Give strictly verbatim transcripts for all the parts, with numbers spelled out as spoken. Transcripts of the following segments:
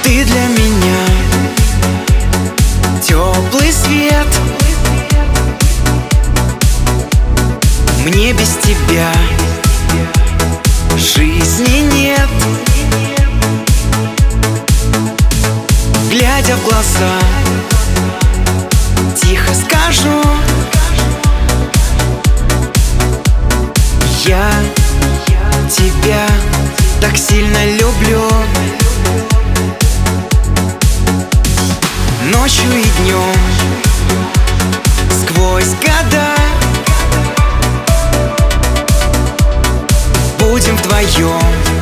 Ты для меня теплый свет. Мне без тебя жизни нет. Глядя в глаза, тихо скажу: я тебя так сильно люблю. Ночью и днем, сквозь года, будем вдвоем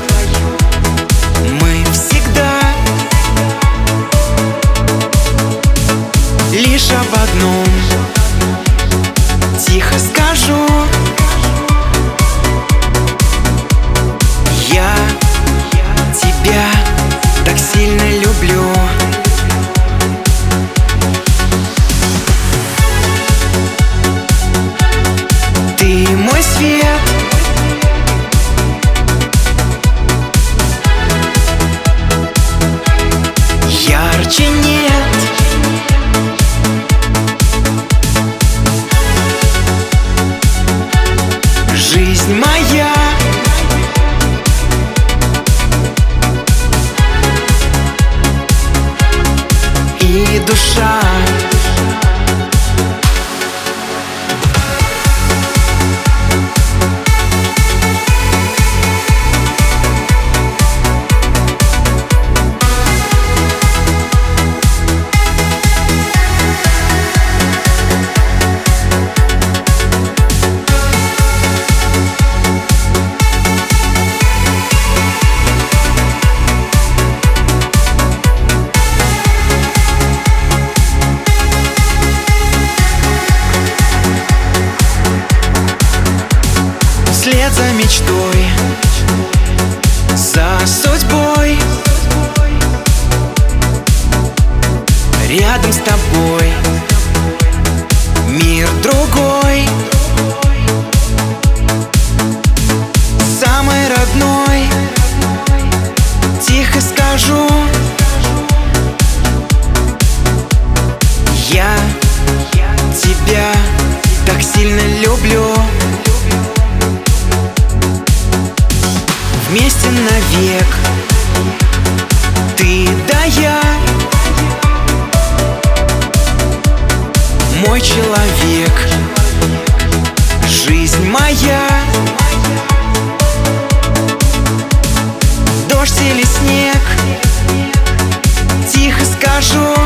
мы всегда. Лишь об одном тихо скажу: я тебя так сильно люблю. Ты мой свет, ярче нет. Жизнь моя, и душа. Вслед за мечтой, за судьбой, рядом с тобой мир другой, самый родной. Тихо скажу: я тебя так сильно люблю. Вместе навек, ты да я, мой человек, жизнь моя. Дождь или снег, тихо скажу: